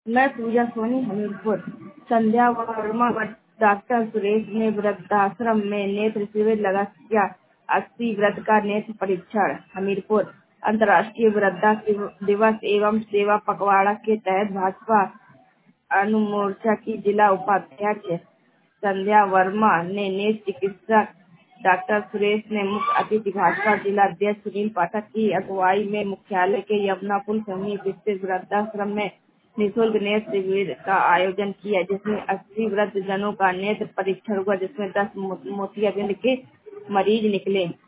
मैं पूजा सोनी, हमीरपुर। संध्या वर्मा व डॉक्टर सुरेश ने वृद्धाश्रम में नेत्र शिविर लगा किया 80 व्रत का नेत्र परीक्षण, हमीरपुर। अंतर्राष्ट्रीय वृद्धा दिवस एवं सेवा पखवाड़ा के तहत भाजपा अनुमोर्चा की जिला उपाध्यक्ष संध्या वर्मा ने नेत्र चिकित्सक डॉक्टर सुरेश ने मुख्य अतिथि भाजपा जिला अध्यक्ष सुनील पाठक की अगुवाई में मुख्यालय के यमुना पुल समीप स्थित वृद्धाश्रम में निःशुल्क नेत्र शिविर का आयोजन किया, जिसमें 80 वृद्ध जनों का नेत्र परीक्षण हुआ, जिसमें 10 मोतियाबिंद के मरीज निकले।